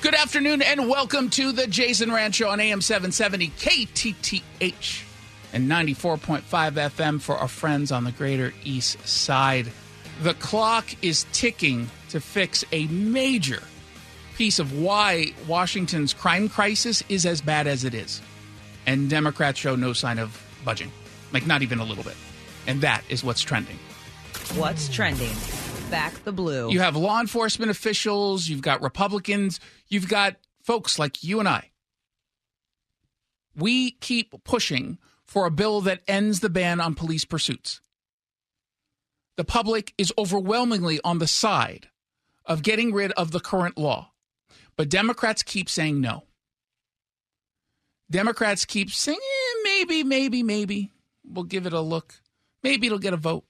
Good afternoon and welcome to the Jason Rand Show on AM 770 KTTH and 94.5 FM for our friends on the greater East Side. The clock is ticking to fix a major piece of why Washington's crime crisis is as bad as it is. And Democrats show no sign of budging, like not even a little bit. And that is what's trending. What's trending? Back the blue. You have law enforcement officials, you've got Republicans, you've got folks like you and I. We keep pushing for a bill that ends the ban on police pursuits. The public is overwhelmingly on the side of getting rid of the current law. But Democrats keep saying no. Democrats keep saying, maybe. We'll give it a look. Maybe it'll get a vote.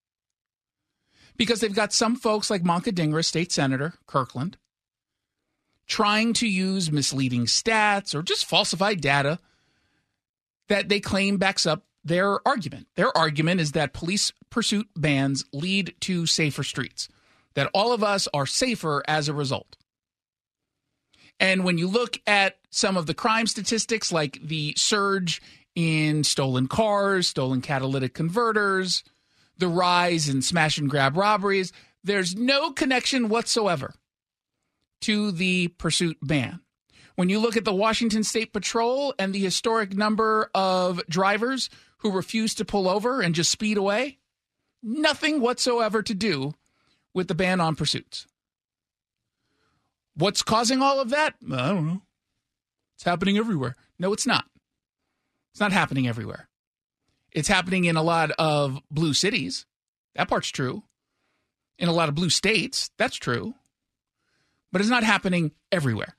Because they've got some folks like Manka Dhingra, state senator, Kirkland, trying to use misleading stats or just falsified data that they claim backs up their argument. Their argument is that police pursuit bans lead to safer streets, that all of us are safer as a result. And when you look at some of the crime statistics, like the surge in stolen cars, stolen catalytic converters, the rise in smash and grab robberies, there's no connection whatsoever to the pursuit ban. When you look at the Washington State Patrol and the historic number of drivers who refuse to pull over and just speed away, nothing whatsoever to do with the ban on pursuits. What's causing all of that? I don't know. It's happening everywhere. No, it's not. It's not happening everywhere. It's happening in a lot of blue cities. That part's true. In a lot of blue states, that's true. But it's not happening everywhere.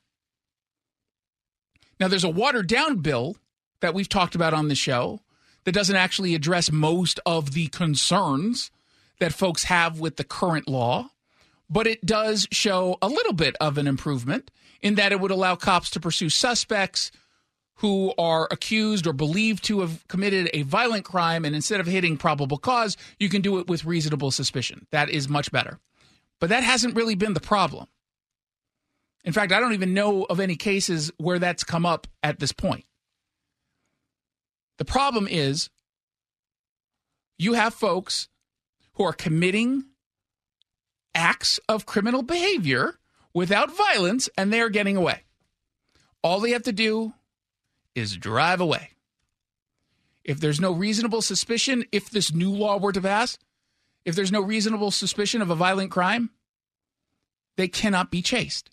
Now, there's a watered-down bill that we've talked about on the show that doesn't actually address most of the concerns that folks have with the current law, but it does show a little bit of an improvement in that it would allow cops to pursue suspects who are accused or believed to have committed a violent crime, and instead of hitting probable cause, you can do it with reasonable suspicion. That is much better. But that hasn't really been the problem. In fact, I don't even know of any cases where that's come up at this point. The problem is you have folks who are committing acts of criminal behavior without violence, and they are getting away. All they have to do is drive away. If there's no reasonable suspicion, if this new law were to pass, if there's no reasonable suspicion of a violent crime, they cannot be chased.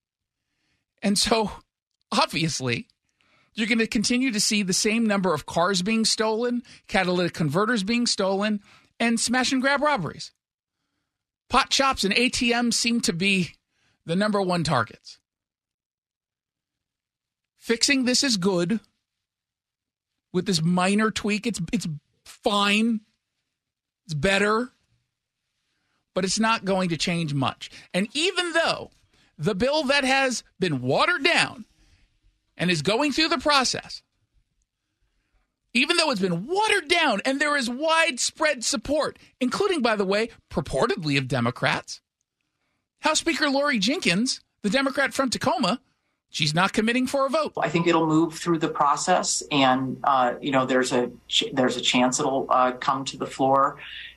And so, obviously, you're going to continue to see the same number of cars being stolen, catalytic converters being stolen, and smash and grab robberies. Pot shops and ATMs seem to be the number one targets. Fixing this is good. With this minor tweak, it's fine. It's better. But it's not going to change much. And even though the bill that has been watered down and is going through the process, even though it's been watered down and there is widespread support, including, by the way, purportedly of Democrats, House Speaker Lori Jenkins, the Democrat from Tacoma, she's not committing for a vote. I think it'll move through the process, and there's a chance it'll come to the floor.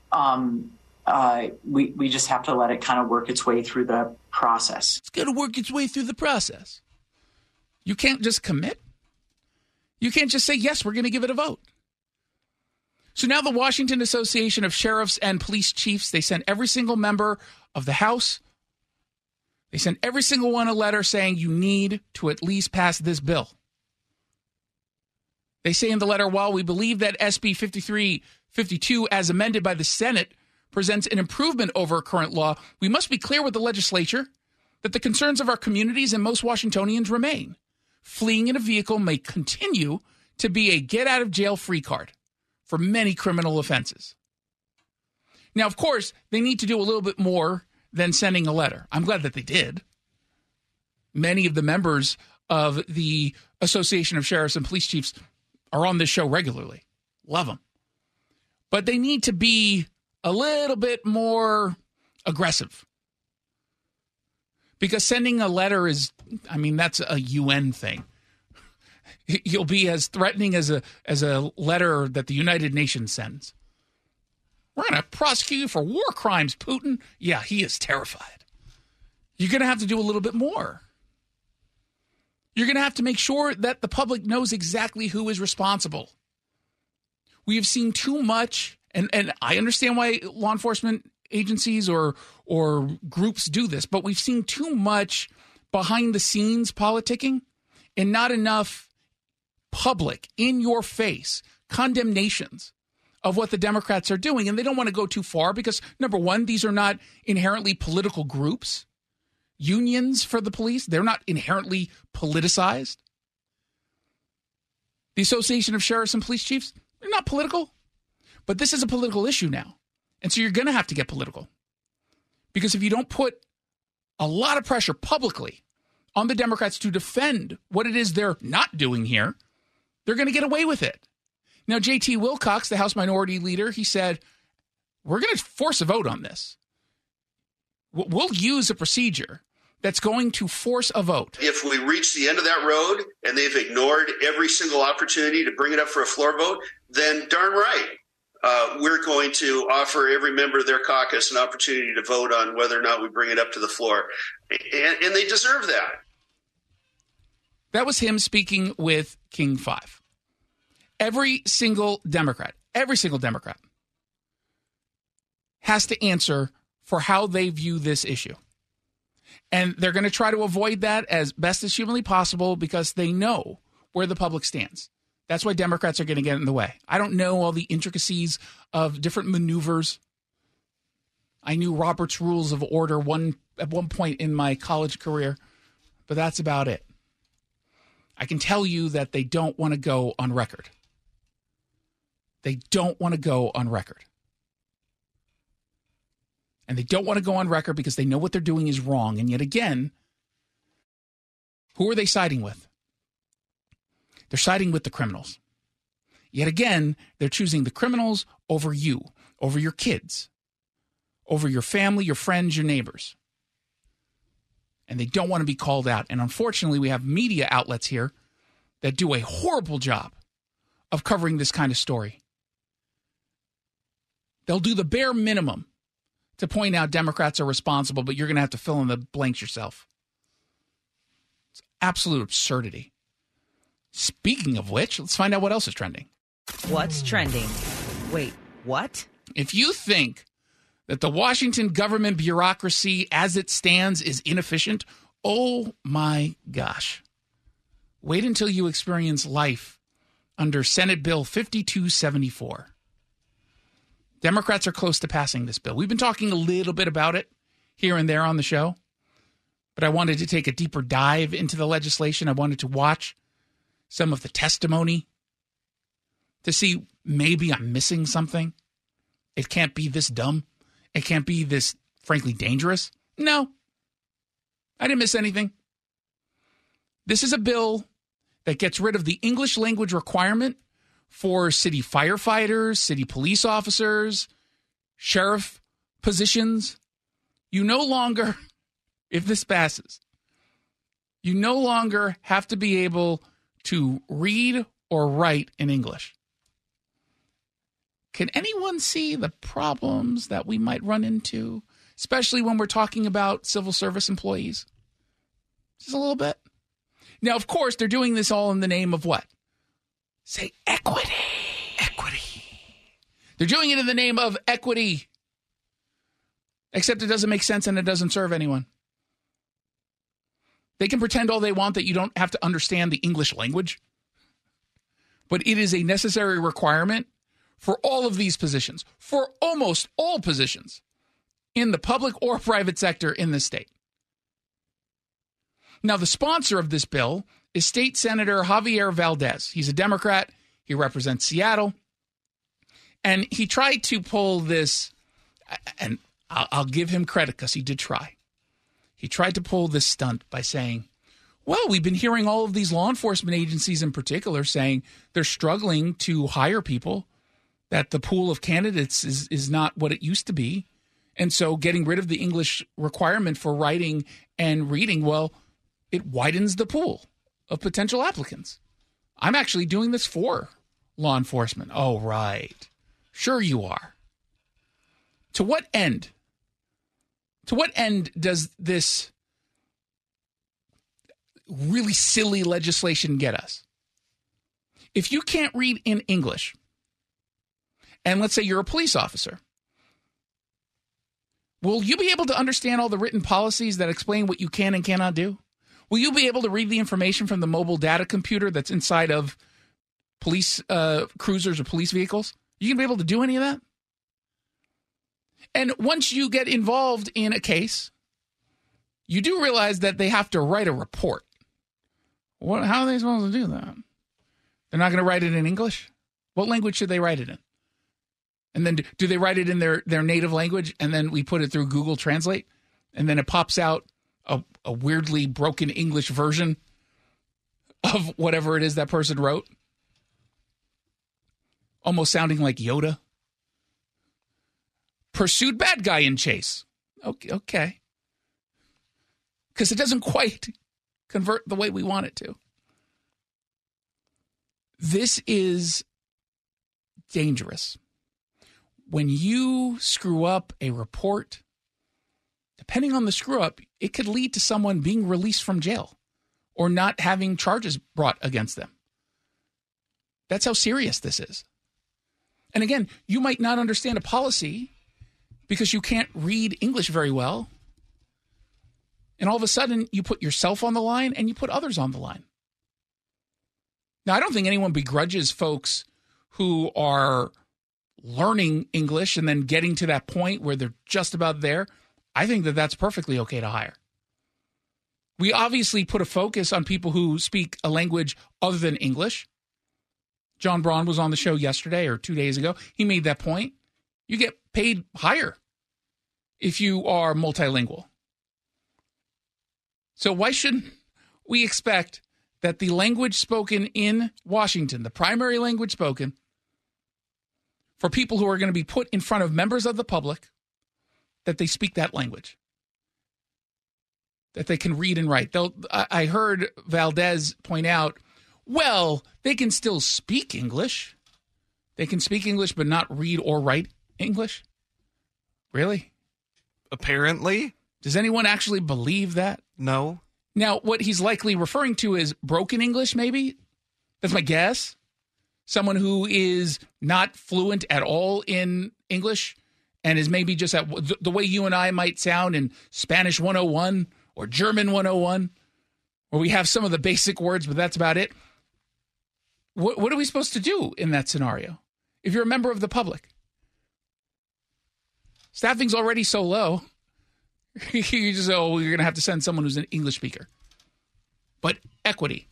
We just have to let it kind of work its way through the process. It's going to work its way through the process. You can't just commit. You can't just say, yes, we're going to give it a vote. So now the Washington Association of Sheriffs and Police Chiefs, they sent every single member of the House, they sent every single one a letter saying you need to at least pass this bill. They say in the letter, while we believe that SB 5352, as amended by the Senate, presents an improvement over current law, we must be clear with the legislature that the concerns of our communities and most Washingtonians remain. Fleeing in a vehicle may continue to be a get-out-of-jail-free card for many criminal offenses. Now, of course, they need to do a little bit more than sending a letter. I'm glad that they did. Many of the members of the Association of Sheriffs and Police Chiefs are on this show regularly. Love them. But they need to be a little bit more aggressive. Because sending a letter is, that's a UN thing. You'll be as threatening as a letter that the United Nations sends. We're going to prosecute you for war crimes, Putin. Yeah, he is terrified. You're going to have to do a little bit more. You're going to have to make sure that the public knows exactly who is responsible. We have seen too much, and I understand why law enforcement agencies or groups do this, but we've seen too much behind the scenes politicking and not enough public, in your face condemnations of what the Democrats are doing. And they don't want to go too far because, number one, these are not inherently political groups. Unions for the police, they're not inherently politicized. The Association of Sheriffs and Police Chiefs, they're not political. But this is a political issue now. And so you're going to have to get political. Because if you don't put a lot of pressure publicly on the Democrats to defend what it is they're not doing here, they're going to get away with it. Now, J.T. Wilcox, the House Minority Leader, he said, we're going to force a vote on this. We'll use a procedure that's going to force a vote. If we reach the end of that road and they've ignored every single opportunity to bring it up for a floor vote, then darn right, we're going to offer every member of their caucus an opportunity to vote on whether or not we bring it up to the floor. And they deserve that. That was him speaking with King 5. Every single Democrat has to answer for how they view this issue. And they're going to try to avoid that as best as humanly possible because they know where the public stands. That's why Democrats are going to get in the way. I don't know all the intricacies of different maneuvers. I knew Robert's Rules of Order at one point in my college career, but that's about it. I can tell you that they don't want to go on record. They don't want to go on record. And they don't want to go on record because they know what they're doing is wrong. And yet again, who are they siding with? They're siding with the criminals. Yet again, they're choosing the criminals over you, over your kids, over your family, your friends, your neighbors. And they don't want to be called out. And unfortunately, we have media outlets here that do a horrible job of covering this kind of story. They'll do the bare minimum to point out Democrats are responsible, but you're going to have to fill in the blanks yourself. It's absolute absurdity. Speaking of which, let's find out what else is trending. What's trending? Wait, what? If you think that the Washington government bureaucracy as it stands is inefficient, oh my gosh. Wait until you experience life under Senate Bill 5274. Democrats are close to passing this bill. We've been talking a little bit about it here and there on the show, but I wanted to take a deeper dive into the legislation. I wanted to watch some of the testimony to see maybe I'm missing something. It can't be this dumb. It can't be this, frankly, dangerous. No, I didn't miss anything. This is a bill that gets rid of the English language requirement for city firefighters, city police officers, sheriff positions. You no longer, if this passes, you no longer have to be able to read or write in English. Can anyone see the problems that we might run into, especially when we're talking about civil service employees? Just a little bit. Now, of course, they're doing this all in the name of what? Say equity. Equity. They're doing it in the name of equity. Except it doesn't make sense and it doesn't serve anyone. They can pretend all they want that you don't have to understand the English language. But it is a necessary requirement for all of these positions, for almost all positions in the public or private sector in this state. Now, the sponsor of this bill is State Senator Javier Valdez. He's a Democrat. He represents Seattle. And he tried to pull this, and I'll give him credit because he did try. He tried to pull this stunt by saying, well, we've been hearing all of these law enforcement agencies in particular saying they're struggling to hire people, that the pool of candidates is not what it used to be. And so getting rid of the English requirement for writing and reading, well, it widens the pool of potential applicants. I'm actually doing this for law enforcement. Oh, right. Sure you are. To what end? To what end does this really silly legislation get us? If you can't read in English, and let's say you're a police officer, will you be able to understand all the written policies that explain what you can and cannot do? Will you be able to read the information from the mobile data computer that's inside of police cruisers or police vehicles? You going to be able to do any of that? And once you get involved in a case, you do realize that they have to write a report. How are they supposed to do that? They're not going to write it in English? What language should they write it in? And then do they write it in their native language, and then we put it through Google Translate, and then it pops out a weirdly broken English version of whatever it is that person wrote? Almost sounding like Yoda. Pursued bad guy in chase. Okay. Because it doesn't quite convert the way we want it to. This is dangerous. When you screw up a report, depending on the screw up, it could lead to someone being released from jail or not having charges brought against them. That's how serious this is. And again, you might not understand a policy because you can't read English very well. And all of a sudden, you put yourself on the line and you put others on the line. Now, I don't think anyone begrudges folks who are learning English and then getting to that point where they're just about there. I think that that's perfectly okay to hire. We obviously put a focus on people who speak a language other than English. John Braun was on the show yesterday or 2 days ago. He made that point. You get paid higher if you are multilingual. So why shouldn't we expect that the language spoken in Washington, the primary language spoken, for people who are going to be put in front of members of the public, that they speak that language, that they can read and write? I heard Valdez point out, well, they can still speak English. They can speak English but not read or write English? Really? Apparently. Does anyone actually believe that? No. Now, what he's likely referring to is broken English, maybe? That's my guess. Someone who is not fluent at all in English and is maybe just at the way you and I might sound in Spanish 101 or German 101, where we have some of the basic words, but that's about it. What are we supposed to do in that scenario if you're a member of the public? Staffing's already so low. You just say, oh, you're going to have to send someone who's an English speaker. But equity.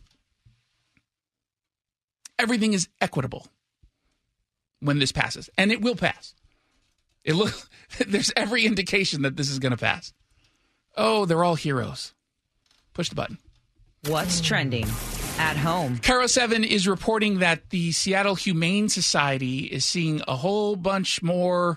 Everything is equitable when this passes. And it will pass. There's every indication that this is going to pass. Oh, they're all heroes. Push the button. What's trending at home? KIRO 7 is reporting that the Seattle Humane Society is seeing a whole bunch more,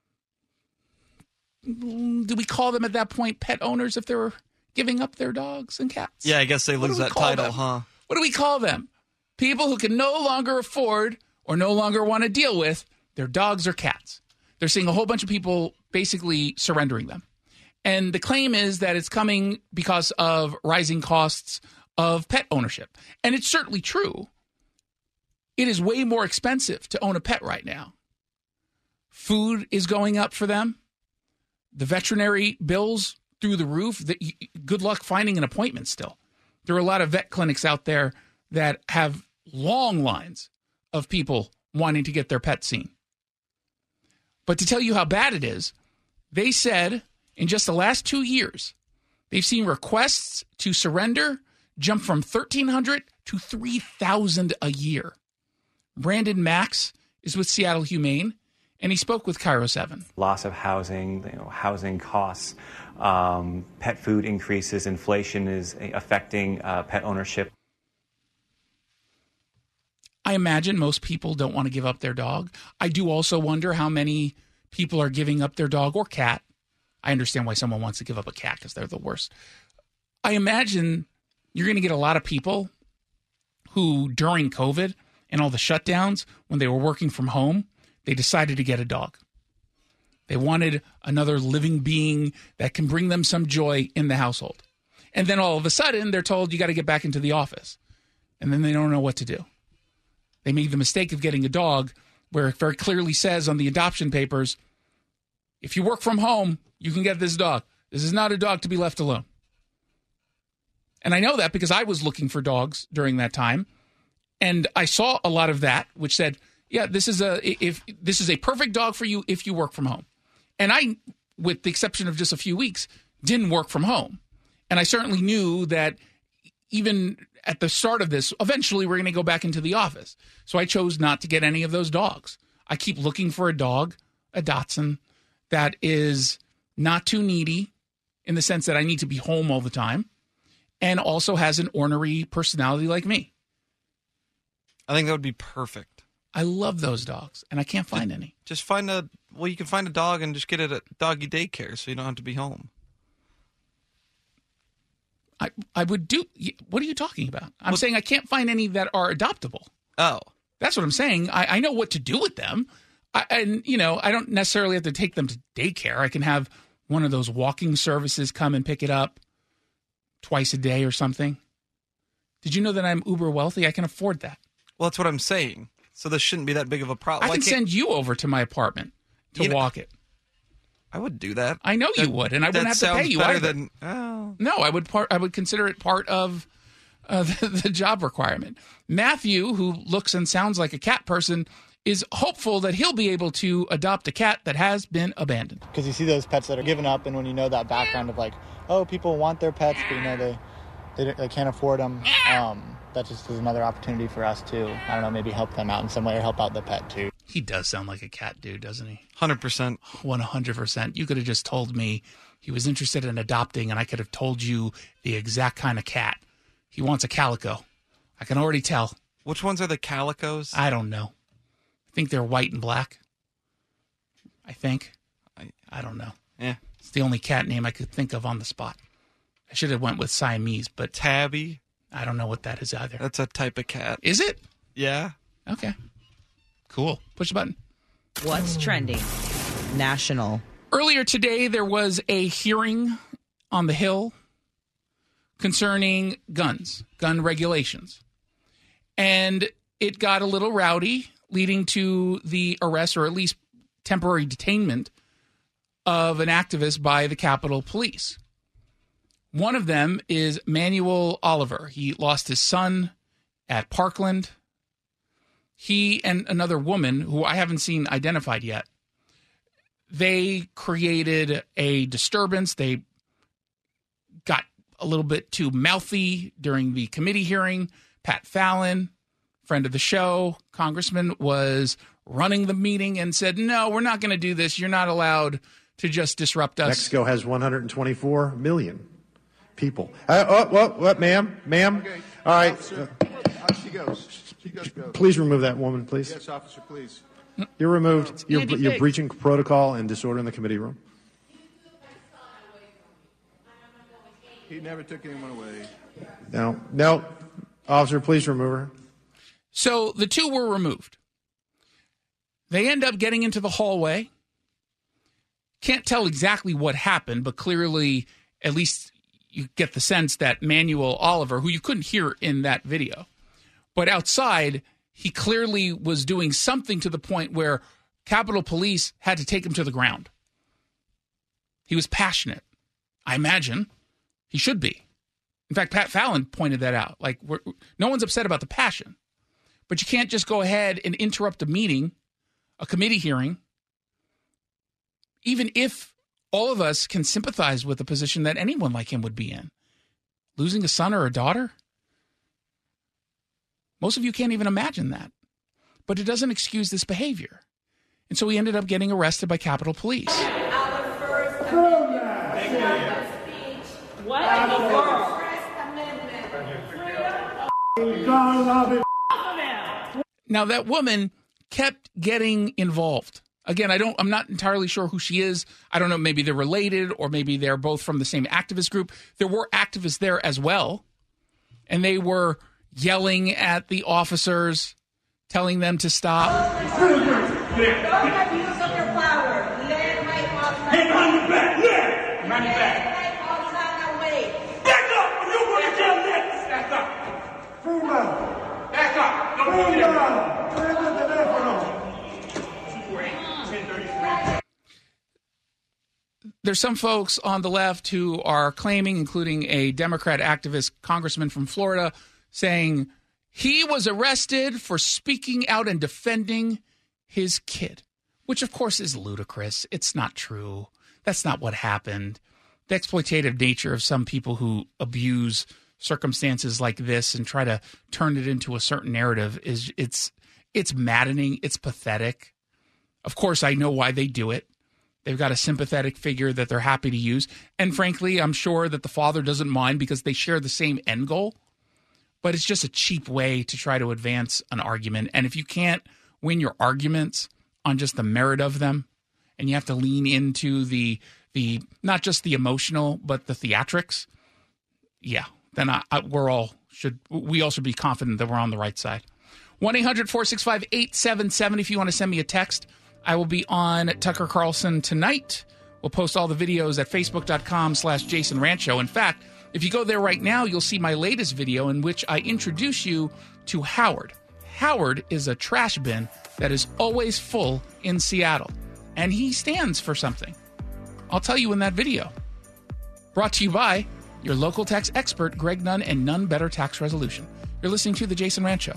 do we call them at that point pet owners if they were giving up their dogs and cats? Yeah, I guess they lose that title, huh? What do we call them? People who can no longer afford or no longer want to deal with their dogs or cats. They're seeing a whole bunch of people basically surrendering them. And the claim is that it's coming because of rising costs of pet ownership. And it's certainly true. It is way more expensive to own a pet right now. Food is going up for them. The veterinary bills through the roof. Good luck finding an appointment still. There are a lot of vet clinics out there that have long lines of people wanting to get their pets seen. But to tell you how bad it is, they said in just the last 2 years, they've seen requests to surrender jump from 1,300 to 3,000 a year. Brandon Max is with Seattle Humane, and he spoke with KIRO 7. Loss of housing, housing costs, pet food increases, inflation is affecting pet ownership. I imagine most people don't want to give up their dog. I do also wonder how many people are giving up their dog or cat I understand why someone wants to give up a cat because they're the worst. I imagine you're going to get a lot of people who, during COVID and all the shutdowns, when they were working from home, they decided to get a dog. They wanted another living being that can bring them some joy in the household. And then all of a sudden, they're told you got to get back into the office. And then they don't know what to do. They made the mistake of getting a dog where it very clearly says on the adoption papers, if you work from home, you can get this dog. This is not a dog to be left alone. And I know that because I was looking for dogs during that time. And I saw a lot of that, which said, yeah, this is a perfect dog for you if you work from home. And I, with the exception of just a few weeks, didn't work from home. And I certainly knew that even at the start of this, eventually we're going to go back into the office. So I chose not to get any of those dogs. I keep looking for a dog, a Dachshund, that is not too needy in the sense that I need to be home all the time and also has an ornery personality like me. I think that would be perfect. I love those dogs, and I can't find any. Just you can find a dog and just get it at doggy daycare so you don't have to be home. I would do. What are you talking about? I'm saying I can't find any that are adoptable. Oh. That's what I'm saying. I know what to do with them. I don't necessarily have to take them to daycare. I can have one of those walking services come and pick it up twice a day or something. Did you know that I'm uber wealthy? I can afford that. Well, that's what I'm saying. So this shouldn't be that big of a problem. I can send you over to my apartment to walk it. I would do that. I know you would, and I wouldn't have to pay you either. No, I would consider it part of the job requirement. Matthew, who looks and sounds like a cat person, is hopeful that he'll be able to adopt a cat that has been abandoned. Because you see those pets that are given up, and when you know that background of like, oh, people want their pets, but you know they can't afford them. That just is another opportunity for us to, I don't know, maybe help them out in some way or help out the pet too. He does sound like a cat dude, doesn't he? 100%. 100%. You could have just told me he was interested in adopting, and I could have told you the exact kind of cat. He wants a calico. I can already tell. Which ones are the calicos? I don't know. I think they're white and black. I think. I don't know. Yeah. It's the only cat name I could think of on the spot. I should have went with Siamese, but Tabby. I don't know what that is either. That's a type of cat. Is it? Yeah. Okay. Cool. Push the button. What's trending? National. Earlier today, there was a hearing on the Hill concerning guns, gun regulations. And it got a little rowdy, leading to the arrest, or at least temporary detainment, of an activist by the Capitol Police. One of them is Manuel Oliver. He lost his son at Parkland. He and another woman, who I haven't seen identified yet, they created a disturbance. They got a little bit too mouthy during the committee hearing. Pat Fallon, friend of the show, congressman, was running the meeting and said, no, we're not going to do this. You're not allowed to just disrupt us. Mexico has 124 million people. What, ma'am? Okay. All right. She goes. Please remove that woman, please. Yes, officer, please. You're removed. You're breaching protocol and disorder in the committee room. He never took anyone away. No. Officer, please remove her. So the two were removed. They end up getting into the hallway. Can't tell exactly what happened, but clearly, at least you get the sense that Manuel Oliver, who you couldn't hear in that video, but outside, he clearly was doing something to the point where Capitol Police had to take him to the ground. He was passionate. I imagine he should be. In fact, Pat Fallon pointed that out. Like, no one's upset about the passion, but you can't just go ahead and interrupt a meeting, a committee hearing, even if all of us can sympathize with the position that anyone like him would be in. Losing a son or a daughter? Most of you can't even imagine that. But it doesn't excuse this behavior. And so he ended up getting arrested by Capitol Police. Our First Amendment. What in the world? Now, that woman kept getting involved. Again, I'm not entirely sure who she is. I don't know. Maybe they're related, or maybe they're both from the same activist group. There were activists there as well, and they were yelling at the officers, telling them to stop. Don't have use of your power. Let my outside. Hand behind your back. Let. Behind your back. Let my outside away. Back up. When you go to jail next. Back up. Freedom. Back up. Don't go there. There's some folks on the left who are claiming, including a Democrat activist congressman from Florida, saying he was arrested for speaking out and defending his kid, which of course is ludicrous. It's not true. That's not what happened. The exploitative nature of some people who abuse circumstances like this and try to turn it into a certain narrative it's maddening. It's pathetic. Of course, I know why they do it. They've got a sympathetic figure that they're happy to use. And frankly, I'm sure that the father doesn't mind because they share the same end goal. But it's just a cheap way to try to advance an argument. And if you can't win your arguments on just the merit of them, and you have to lean into the not just the emotional, but the theatrics, yeah, then we all should be confident that we're on the right side. 1-800-465-8770 if you want to send me a text. I will be on Tucker Carlson tonight. We'll post all the videos at facebook.com/Jason Rancho. In fact, if you go there right now, you'll see my latest video in which I introduce you to Howard. Howard is a trash bin that is always full in Seattle, and he stands for something. I'll tell you in that video. Brought to you by your local tax expert, Greg Nunn, and None Better Tax Resolution. You're listening to The Jason Rancho.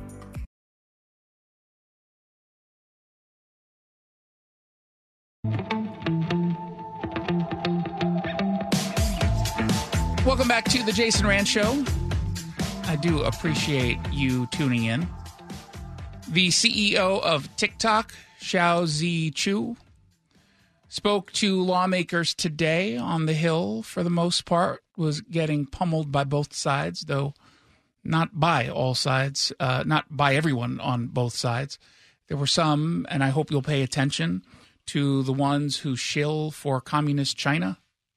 Welcome back to the Jason Rand Show. I do appreciate you tuning in. The CEO of TikTok, Xiao Zhiqiu, spoke to lawmakers today on the Hill. For the most part, was getting pummeled by both sides, though not by all sides, not by everyone on both sides. There were some, and I hope you'll pay attention to the ones who shill for communist China.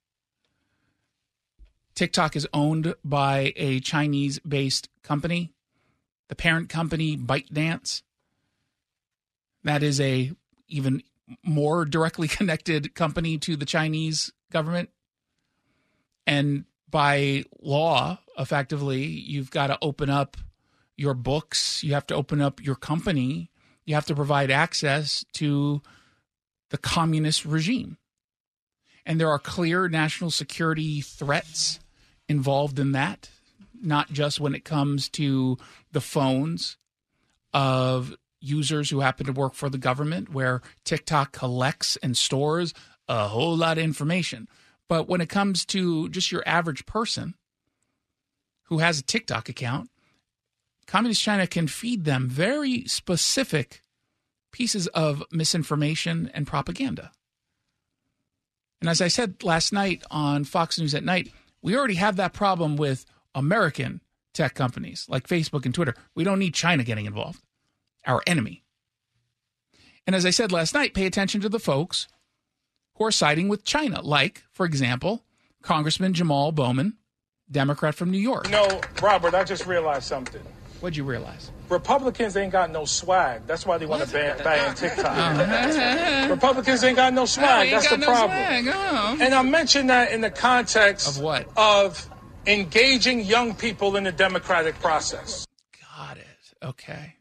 TikTok is owned by a Chinese-based company, the parent company ByteDance. That is a even more directly connected company to the Chinese government. And by law, effectively, you've got to open up your books. You have to open up your company. You have to provide access to the communist regime. And there are clear national security threats involved in that, not just when it comes to the phones of users who happen to work for the government, where TikTok collects and stores a whole lot of information. But when it comes to just your average person who has a TikTok account, Communist China can feed them very specific pieces of misinformation and propaganda. And as I said last night on Fox News at Night, we already have that problem with American tech companies like Facebook and Twitter. We don't need China getting involved, our enemy. And as I said last night, pay attention to the folks who are siding with China, like, for example, Congressman Jamal Bowman, Democrat from New York. No, Robert, I just realized something. What'd you realize? Republicans ain't got no swag. That's why they want to ban TikTok. Republicans ain't got no swag. That's the problem. And I mentioned that in the context of what? Of engaging young people in the democratic process. Got it. Okay.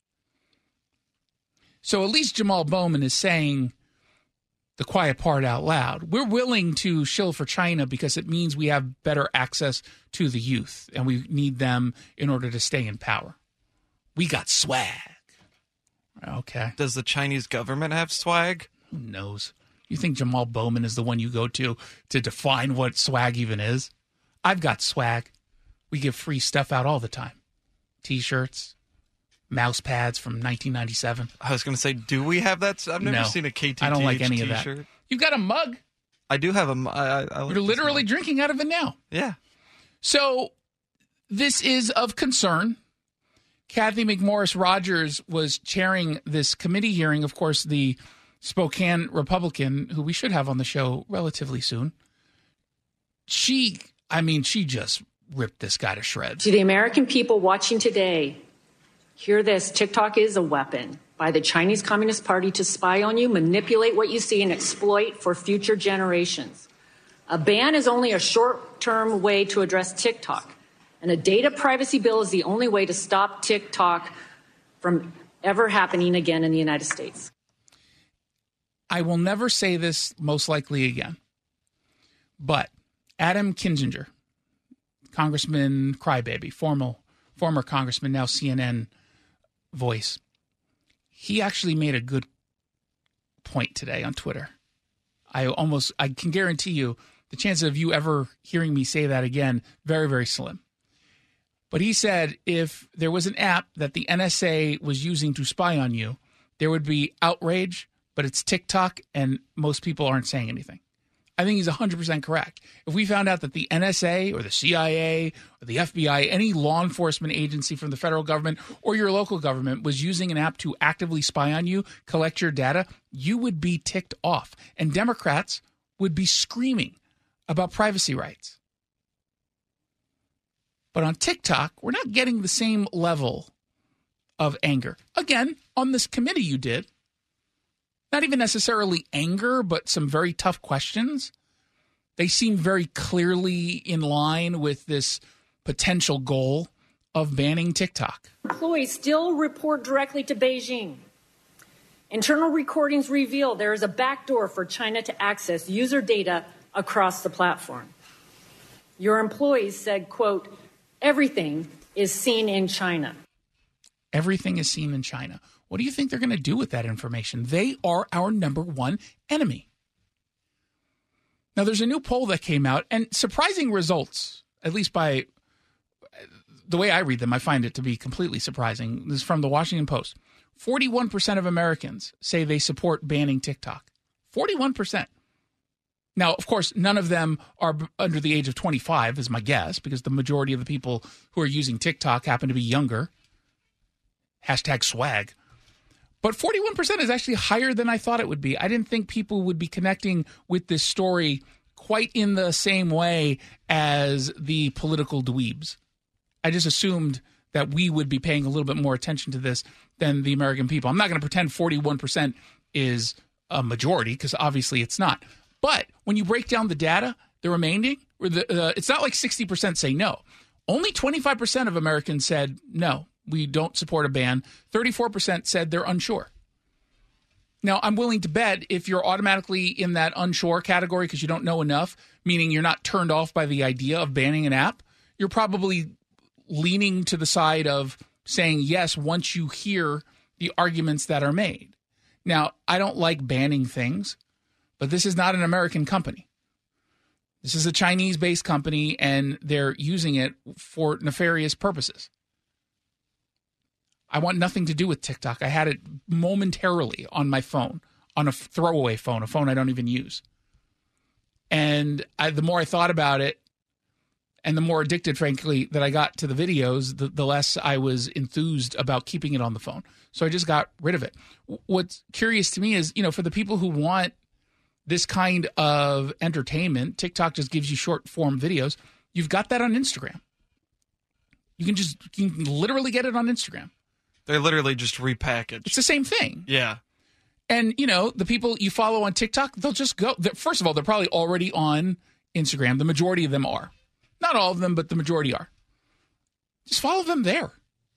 So at least Jamal Bowman is saying the quiet part out loud. We're willing to shill for China because it means we have better access to the youth, and we need them in order to stay in power. We got swag. Okay. Does the Chinese government have swag? Who knows? You think Jamal Bowman is the one you go to define what swag even is? I've got swag. We give free stuff out all the time. T-shirts, mouse pads from 1997. I was going to say, do we have that? I've never seen a KTTH I don't like any t-shirt. of that. You've got a mug. I do have a mug. You're literally drinking out of it now. Yeah. So this is of concern. Kathy McMorris Rogers was chairing this committee hearing. Of course, the Spokane Republican, who we should have on the show relatively soon, she just ripped this guy to shreds. To the American people watching today, hear this. TikTok is a weapon by the Chinese Communist Party to spy on you, manipulate what you see, and exploit for future generations. A ban is only a short-term way to address TikTok, and a data privacy bill is the only way to stop TikTok from ever happening again in the United States. I will never say this most likely again, but Adam Kinzinger, Congressman Crybaby, former congressman, now CNN voice, he actually made a good point today on Twitter. I can guarantee you the chances of you ever hearing me say that again, very, very slim. But he said if there was an app that the NSA was using to spy on you, there would be outrage, but it's TikTok and most people aren't saying anything. I think he's 100% correct. If we found out that the NSA or the CIA or the FBI, any law enforcement agency from the federal government or your local government was using an app to actively spy on you, collect your data, you would be ticked off. And Democrats would be screaming about privacy rights. But on TikTok, we're not getting the same level of anger. Again, on this committee you did, not even necessarily anger, but some very tough questions. They seem very clearly in line with this potential goal of banning TikTok. Employees still report directly to Beijing. Internal recordings reveal there is a backdoor for China to access user data across the platform. Your employees said, quote, everything is seen in China. Everything is seen in China. What do you think they're going to do with that information? They are our number one enemy. Now, there's a new poll that came out, and surprising results, at least by the way I read them, I find it to be completely surprising. This is from the Washington Post. 41% of Americans say they support banning TikTok. 41%. Now, of course, none of them are under the age of 25, is my guess, because the majority of the people who are using TikTok happen to be younger. Hashtag swag. But 41% is actually higher than I thought it would be. I didn't think people would be connecting with this story quite in the same way as the political dweebs. I just assumed that we would be paying a little bit more attention to this than the American people. I'm not going to pretend 41% is a majority, because obviously it's not. But when you break down the data, the remaining, it's not like 60% say no. Only 25% of Americans said no. We don't support a ban. 34% said they're unsure. Now, I'm willing to bet if you're automatically in that unsure category because you don't know enough, meaning you're not turned off by the idea of banning an app, you're probably leaning to the side of saying yes once you hear the arguments that are made. Now, I don't like banning things, but this is not an American company. This is a Chinese-based company, and they're using it for nefarious purposes. I want nothing to do with TikTok. I had it momentarily on my phone, on a throwaway phone, a phone I don't even use. And the more I thought about it, and the more addicted, frankly, that I got to the videos, the less I was enthused about keeping it on the phone. So I just got rid of it. What's curious to me is, for the people who want this kind of entertainment, TikTok just gives you short form videos. You've got that on Instagram. You can literally get it on Instagram. They're literally just repackaged. It's the same thing. Yeah. And, the people you follow on TikTok, they'll just go. First of all, they're probably already on Instagram. The majority of them are. Not all of them, but the majority are. Just follow them there.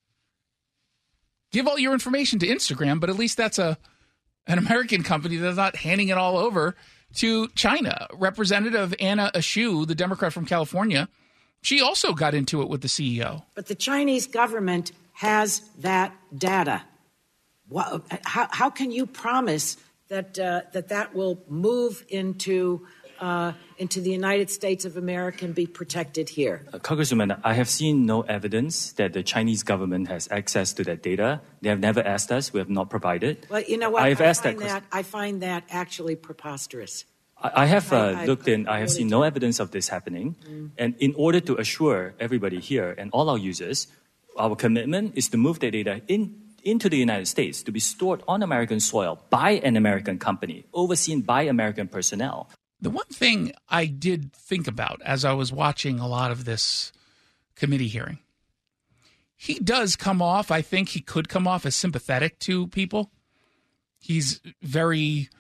Give all your information to Instagram, but at least that's an American company that's not handing it all over to China. Representative Anna Eshoo, the Democrat from California, she also got into it with the CEO. But the Chinese government has that data. How can you promise that that will move into the United States of America and be protected here? Congresswoman, I have seen no evidence that the Chinese government has access to that data. They have never asked us. We have not provided. Well, you know what? I find that actually preposterous. I have looked in. I have seen no evidence of this happening. And in order to assure everybody here and all our users, our commitment is to move the data into the United States to be stored on American soil by an American company, overseen by American personnel. The one thing I did think about as I was watching a lot of this committee hearing, he does come off, I think he could come off as sympathetic to people. He's very,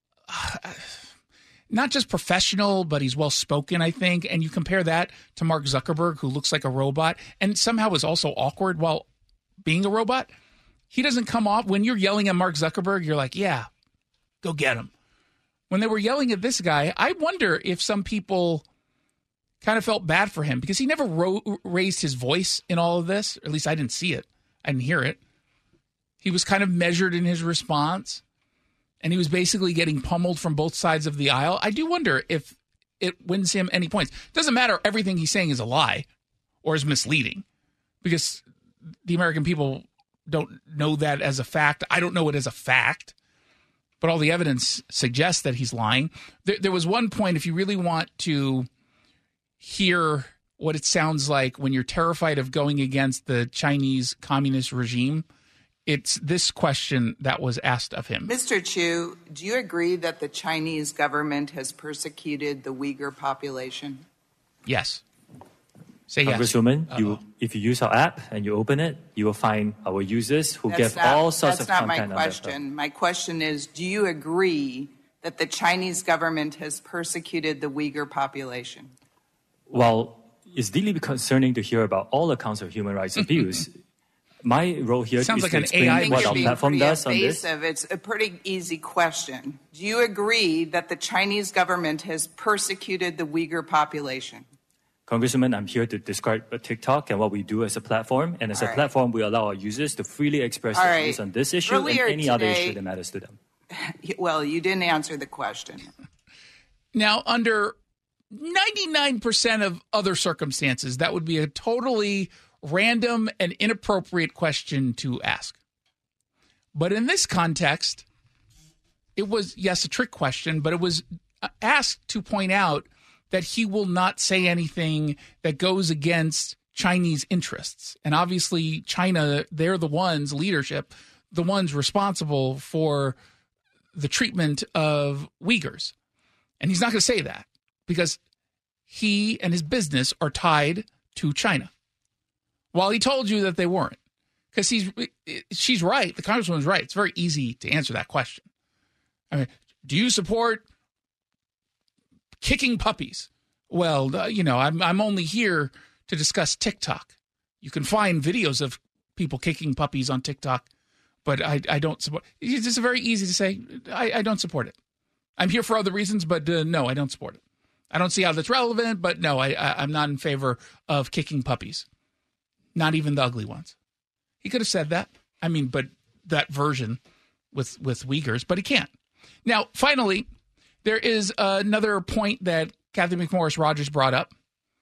not just professional, but he's well-spoken, I think. And you compare that to Mark Zuckerberg, who looks like a robot and somehow is also awkward while being a robot. He doesn't come off, when you're yelling at Mark Zuckerberg, you're like, yeah, go get him. When they were yelling at this guy, I wonder if some people kind of felt bad for him because he never raised his voice in all of this. Or at least I didn't see it. I didn't hear it. He was kind of measured in his response, and he was basically getting pummeled from both sides of the aisle. I do wonder if it wins him any points. It doesn't matter. Everything he's saying is a lie or is misleading because the American people don't know that as a fact. I don't know it as a fact, but all the evidence suggests that he's lying. There was one point, if you really want to hear what it sounds like when you're terrified of going against the Chinese communist regime, it's this question that was asked of him. Mr. Chu, do you agree that the Chinese government has persecuted the Uyghur population? Yes. Say yes. Congresswoman, if you use our app and you open it, you will find our users who give all sorts of content. That's not my question. My question is, do you agree that the Chinese government has persecuted the Uyghur population? Well, it's deeply concerning to hear about all accounts of human rights abuse. My role here is to explain what our platform does on this. It's a pretty easy question. Do you agree that the Chinese government has persecuted the Uyghur population? Congresswoman, I'm here to describe TikTok and what we do as a platform. And as a platform, we allow our users to freely express their views on this issue and any other issue that matters to them. Well, you didn't answer the question. Now, under 99% of other circumstances, that would be a totally random and inappropriate question to ask. But in this context, it was, yes, a trick question, but it was asked to point out that he will not say anything that goes against Chinese interests. And obviously, China, they're the ones, leadership, the ones responsible for the treatment of Uyghurs. And he's not going to say that because he and his business are tied to China. While he told you that they weren't. Because she's right. The Congresswoman's right. It's very easy to answer that question. I mean, do you support kicking puppies? Well, I'm only here to discuss TikTok. You can find videos of people kicking puppies on TikTok, but I don't support. It's just very easy to say, I don't support it. I'm here for other reasons, but no, I don't support it. I don't see how that's relevant, but no, I'm not in favor of kicking puppies. Not even the ugly ones. He could have said that. I mean, but that version with Uyghurs, but he can't. Now, finally, there is another point that Kathy McMorris Rodgers brought up,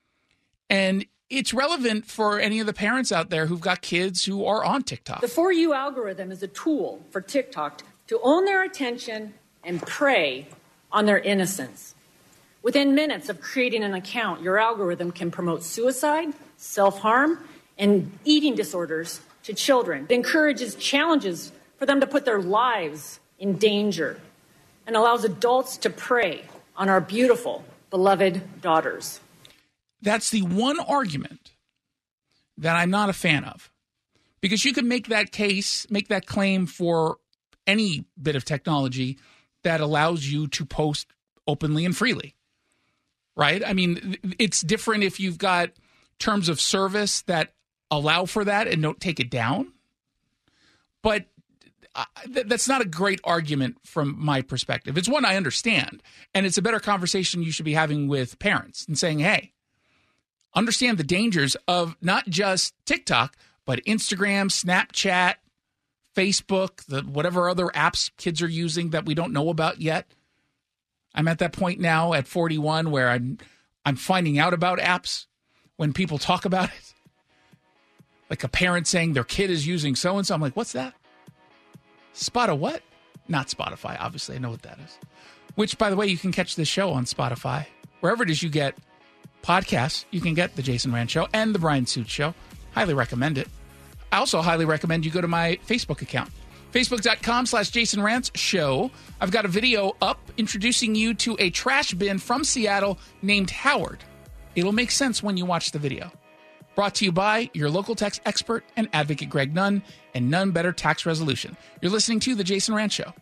and it's relevant for any of the parents out there who've got kids who are on TikTok. The For You algorithm is a tool for TikTok to own their attention and prey on their innocence. Within minutes of creating an account, your algorithm can promote suicide, self-harm, and eating disorders to children. It encourages challenges for them to put their lives in danger and allows adults to prey on our beautiful, beloved daughters. That's the one argument that I'm not a fan of. Because you can make that case, make that claim for any bit of technology that allows you to post openly and freely. Right? I mean, it's different if you've got terms of service that allow for that and don't take it down. But that's not a great argument from my perspective. It's one I understand. And it's a better conversation you should be having with parents and saying, hey, understand the dangers of not just TikTok, but Instagram, Snapchat, Facebook, whatever other apps kids are using that we don't know about yet. I'm at that point now at 41 where I'm finding out about apps when people talk about it. Like a parent saying their kid is using so-and-so. I'm like, what's that? Spot what? Not Spotify, obviously. I know what that is. Which, by the way, you can catch this show on Spotify. Wherever it is you get podcasts, you can get The Jason Rand Show and The Brian Suit Show. Highly recommend it. I also highly recommend you go to my Facebook account. Facebook.com/Jason Rantz Show. I've got a video up introducing you to a trash bin from Seattle named Howard. It'll make sense when you watch the video. Brought to you by your local tax expert and advocate Greg Nunn and None Better Tax Resolution. You're listening to The Jason Rantz Show.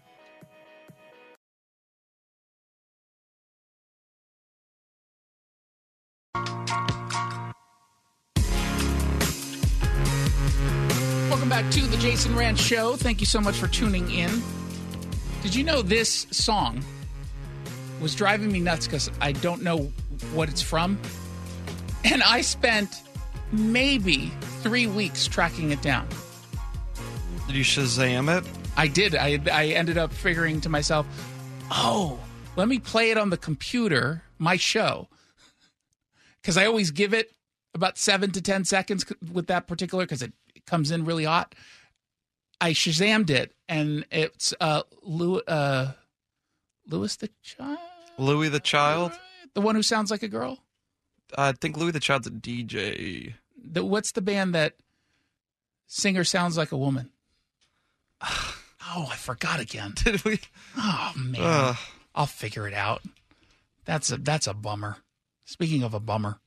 Welcome back to The Jason Rantz Show. Thank you so much for tuning in. Did you know this song was driving me nuts because I don't know what it's from? And I spent maybe 3 weeks tracking it down. Did you Shazam it? I did. I ended up figuring to myself, oh, let me play it on the computer, my show. Because I always give it about 7 to 10 seconds with that particular, because it comes in really hot. I Shazammed it, and it's Louis the Child? Louis the Child? The one who sounds like a girl? I think Louis the Child's a DJ. What's the band that singer sounds like a woman? Oh, I forgot again. Did we? Oh, man. I'll figure it out. That's a bummer. Speaking of a bummer.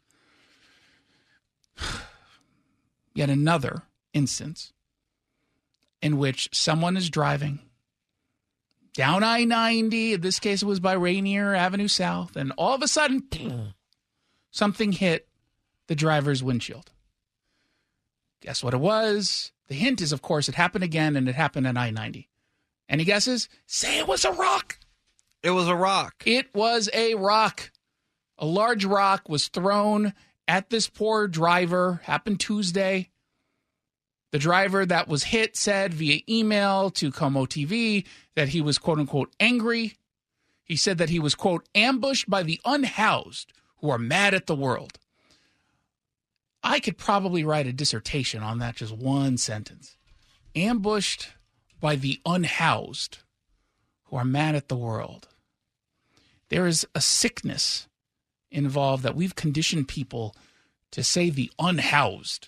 Yet another instance in which someone is driving down I-90. In this case, it was by Rainier Avenue South. And all of a sudden, something hit the driver's windshield. Guess what it was? The hint is, of course, it happened again, and it happened at I-90. Any guesses? Say it was a rock. It was a rock. It was a rock. A large rock was thrown at this poor driver. Happened Tuesday. The driver that was hit said via email to Como TV that he was, quote unquote, angry. He said that he was, quote, ambushed by the unhoused who are mad at the world. I could probably write a dissertation on that, just one sentence. Ambushed by the unhoused who are mad at the world. There is a sickness involved that we've conditioned people to say the unhoused.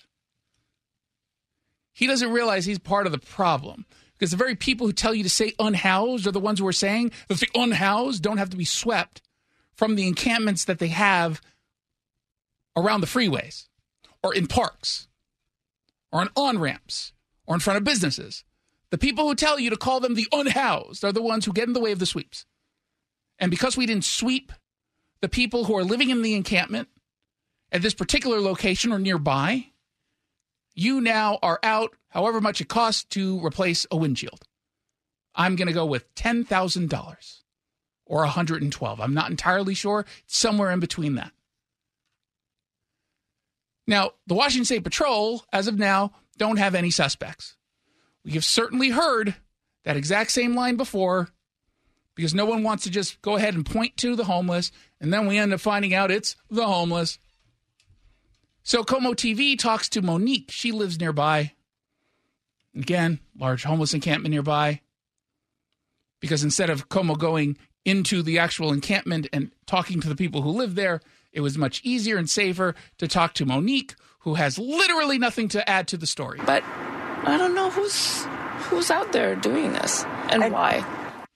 He doesn't realize he's part of the problem, because the very people who tell you to say unhoused are the ones who are saying that the unhoused don't have to be swept from the encampments that they have around the freeways or in parks or on on-ramps or in front of businesses. The people who tell you to call them the unhoused are the ones who get in the way of the sweeps. And because we didn't sweep the people who are living in the encampment at this particular location or nearby, you now are out however much it costs to replace a windshield. I'm going to go with $10,000 or $112. I'm not entirely sure. It's somewhere in between that. Now, the Washington State Patrol, as of now, don't have any suspects. We have certainly heard that exact same line before, because no one wants to just go ahead and point to the homeless, and then we end up finding out it's the homeless. So Como TV talks to Monique. She lives nearby. Again, large homeless encampment nearby. Because instead of Como going into the actual encampment and talking to the people who live there, it was much easier and safer to talk to Monique, who has literally nothing to add to the story. But I don't know who's out there doing this and why.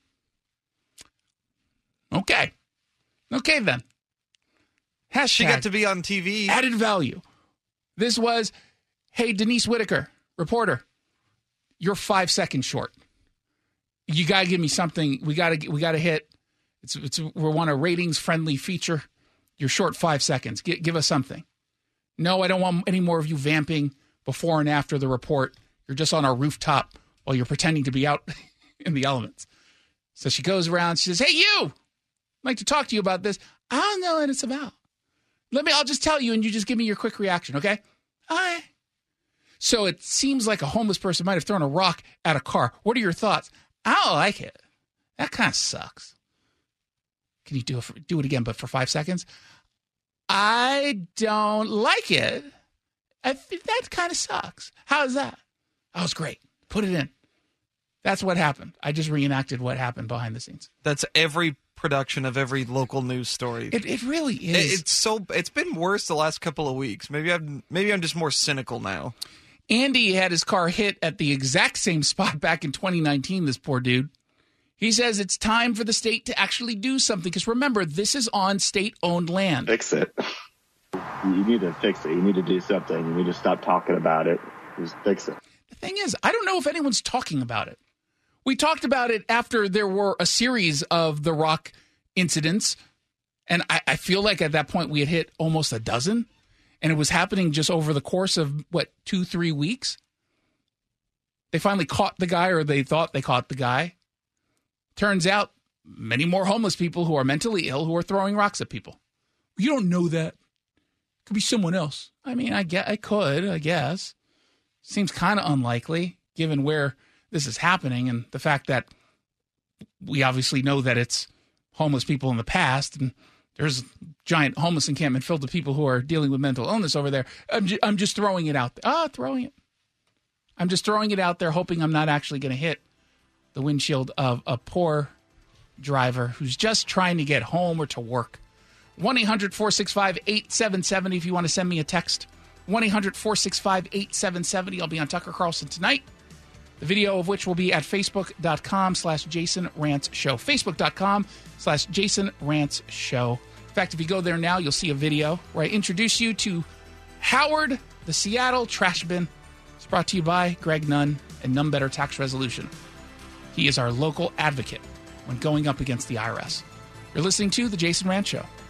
Okay then. Hashtag she got to be on TV. Added value. This was, hey, Denise Whitaker, reporter, you're 5 seconds short. You got to give me something. We got to hit. We want a ratings friendly feature. You're short 5 seconds. Give us something. No, I don't want any more of you vamping before and after the report. You're just on our rooftop while you're pretending to be out in the elements. So she goes around. She says, hey, you, I'd like to talk to you about this. I don't know what it's about. I'll just tell you, and you just give me your quick reaction, okay? All right. So it seems like a homeless person might have thrown a rock at a car. What are your thoughts? I don't like it. That kind of sucks. Can you do it again, but for 5 seconds? I don't like it. I think that kind of sucks. How's that? That was great. Put it in. That's what happened. I just reenacted what happened behind the scenes. That's every production of every local news story. It really is. It's been worse the last couple of weeks. Maybe I'm just more cynical now. Andy had his car hit at the exact same spot back in 2019, this poor dude. He says it's time for the state to actually do something because, remember, this is on state-owned land. Fix it. You need to fix it. You need to do something. You need to stop talking about it. Just fix it. The thing is, I don't know if anyone's talking about it. We talked about it after there were a series of the rock incidents, and I feel like at that point we had hit almost a dozen, and it was happening just over the course of, 2-3 weeks? They finally caught the guy, or they thought they caught the guy. Turns out many more homeless people who are mentally ill who are throwing rocks at people. You don't know that. It could be someone else. I mean, I guess. Seems kind of unlikely given where this is happening and the fact that we obviously know that it's homeless people in the past and there's a giant homeless encampment filled with people who are dealing with mental illness over there. I'm just throwing it out there. I'm just throwing it out there hoping I'm not actually going to hit the windshield of a poor driver who's just trying to get home or to work. 1-800-465-8770 if you want to send me a text. 1-800-465-8770. I'll be on Tucker Carlson tonight. The video of which will be at facebook.com/Jason Rantz Show. Facebook.com/Jason Rantz Show. In fact, if you go there now, you'll see a video where I introduce you to Howard, the Seattle trash bin. It's brought to you by Greg Nunn and None Better Tax Resolution. He is our local advocate when going up against the IRS. You're listening to The Jason Rantz Show.